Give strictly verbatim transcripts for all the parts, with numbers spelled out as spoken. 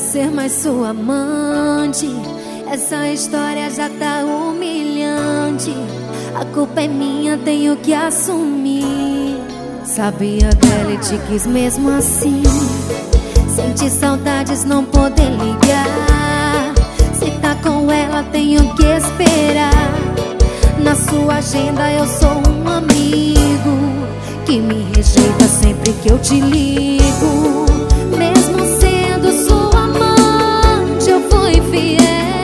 ser mais sua amante. Essa história já tá humilhante. A culpa é minha, tenho que assumir. Sabia dela e te quis mesmo assim. Senti saudades, não poder ligar. Se tá com ela, tenho que esperar. Na sua agenda eu sou um amigo que me rejeita sempre que eu te ligo. Mesmo sendo sua amante, eu fui fiel.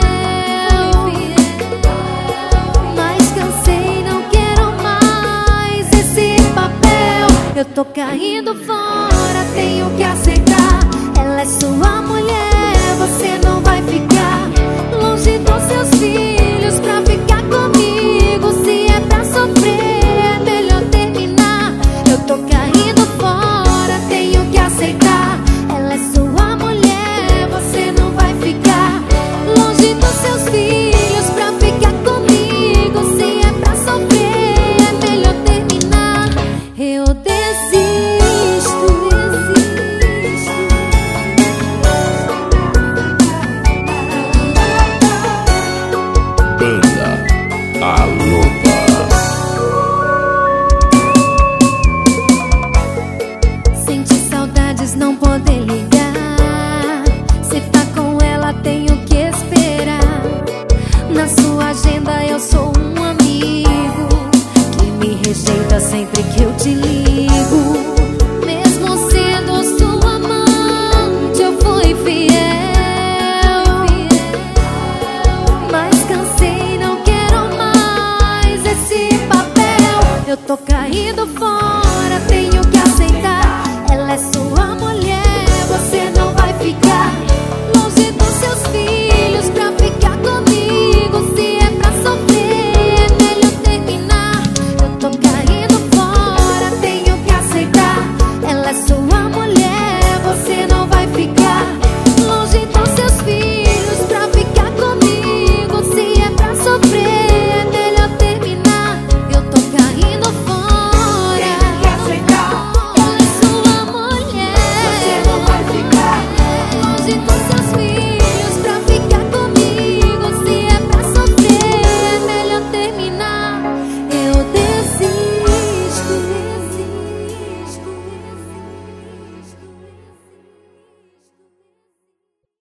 Mas cansei, não quero mais esse papel. Eu tô caindo fora, tenho que aceitar. Ela é sua mulher, você não vai ficar longe dos seus filhos pra ficar comigo. Se é pra sofrer, é melhor terminar. Eu tô caindo fora, tenho que aceitar. Ela é sua mulher, você não vai ficar longe dos seus filhos pra ficar comigo. Se é pra sofrer, é melhor terminar. Eu desisto, desisto. Banda A Loba. Senti saudades, não poder ligar. Se tá com ela, tenho que esperar. Na sua agenda eu sou um amigo que me rejeita sempre que eu te ligo.